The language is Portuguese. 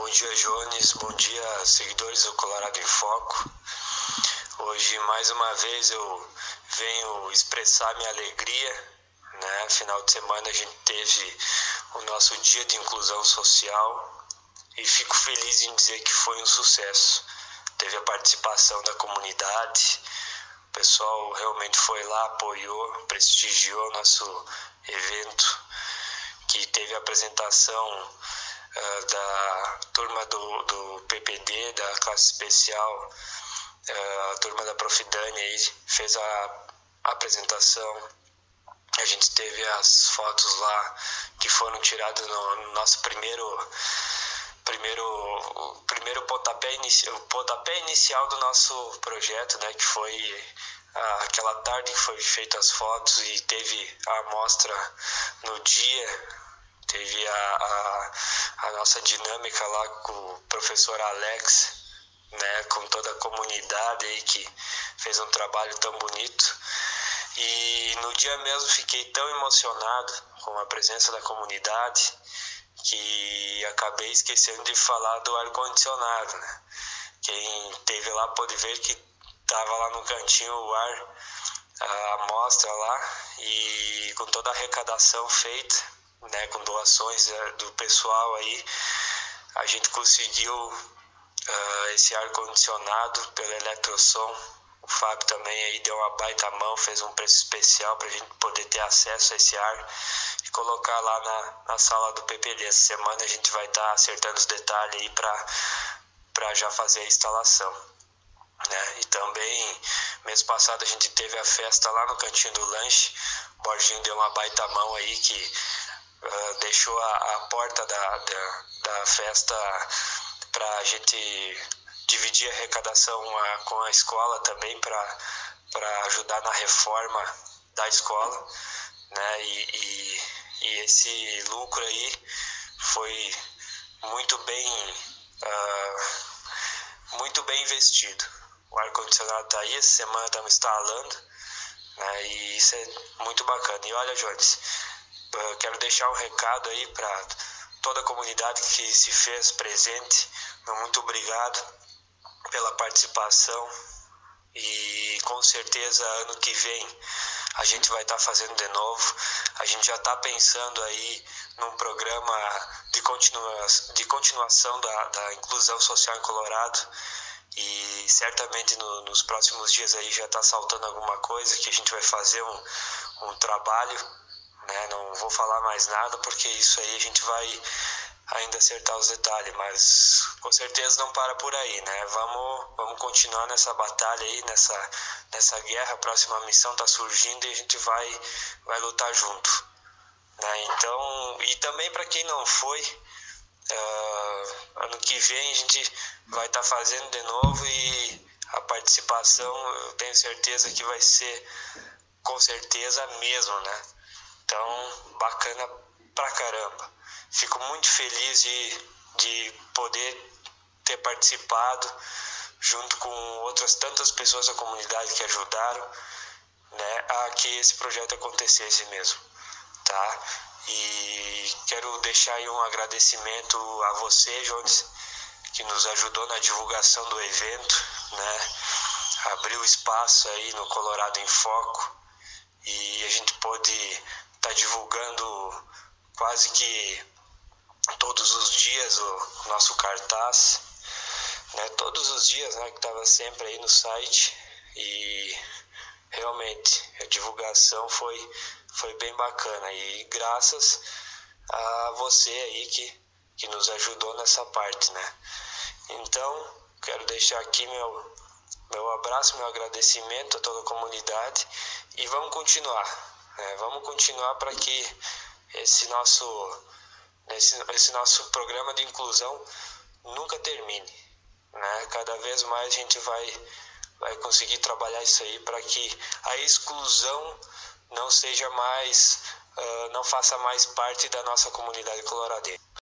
Bom dia, Jones. Bom dia, seguidores do Colorado em Foco. Hoje, mais uma vez, eu venho expressar minha alegria, né? Final de semana a gente teve o nosso dia de inclusão social e fico feliz em dizer que foi um sucesso. Teve a participação da comunidade, o pessoal realmente foi lá, apoiou, prestigiou nosso evento, que teve a apresentação da turma do PPD, da classe especial, a turma da Profidânia aí fez a apresentação. A gente teve as fotos lá que foram tiradas no nosso primeiro pontapé inicial do nosso projeto, né, que foi aquela tarde que foi feita as fotos e teve a amostra no dia. Teve a nossa dinâmica lá com o professor Alex, né, com toda a comunidade aí que fez um trabalho tão bonito. E no dia mesmo fiquei tão emocionado com a presença da comunidade que acabei esquecendo de falar do ar-condicionado, né? Quem esteve lá pôde ver que estava lá no cantinho o ar, a amostra lá, e com toda a arrecadação feita, né, com doações do pessoal aí, a gente conseguiu esse ar-condicionado pelo Eletrosom. O Fábio também aí deu uma baita mão, fez um preço especial para a gente poder ter acesso a esse ar e colocar lá na sala do PPD. Essa semana a gente vai estar acertando os detalhes aí para já fazer a instalação, né? E também, mês passado a gente teve a festa lá no cantinho do lanche. O Borginho deu uma baita mão aí que deixou a porta da festa para a gente dividir a arrecadação com a escola também, para ajudar na reforma da escola, né? E esse lucro aí foi muito bem investido. O ar-condicionado está aí, essa semana estamos instalando, né? E isso é muito bacana. E olha, Jones, eu quero deixar um recado aí para toda a comunidade que se fez presente. Muito obrigado pela participação e com certeza ano que vem a gente vai estar fazendo de novo. A gente já está pensando aí num programa de continuação da inclusão social em Colorado, e certamente nos próximos dias aí já está saltando alguma coisa que a gente vai fazer um trabalho, né? Não vou falar mais nada porque isso aí a gente vai ainda acertar os detalhes, mas com certeza não para por aí, né? Vamos continuar nessa batalha aí, nessa guerra. A próxima missão está surgindo e a gente vai lutar junto, né? Então, e também para quem não foi, ano que vem a gente vai estar fazendo de novo, e a participação eu tenho certeza que vai ser com certeza mesmo, né? Então, bacana pra caramba. Fico muito feliz de poder ter participado junto com outras tantas pessoas da comunidade que ajudaram, né, a que esse projeto acontecesse mesmo, tá? E quero deixar aí um agradecimento a você, Jones, que nos ajudou na divulgação do evento, né? Abriu espaço aí no Colorado em Foco e a gente pôde estar divulgando quase que todos os dias o nosso cartaz, né? Todos os dias, né, que estava sempre aí no site, e realmente a divulgação foi bem bacana, e graças a você aí que nos ajudou nessa parte, né? Então, quero deixar aqui meu abraço, meu agradecimento a toda a comunidade, e vamos continuar, né? Vamos continuar para que esse nosso programa de inclusão nunca termine, né? Cada vez mais a gente vai conseguir trabalhar isso aí para que a exclusão não seja mais, não faça mais parte da nossa comunidade coloradense.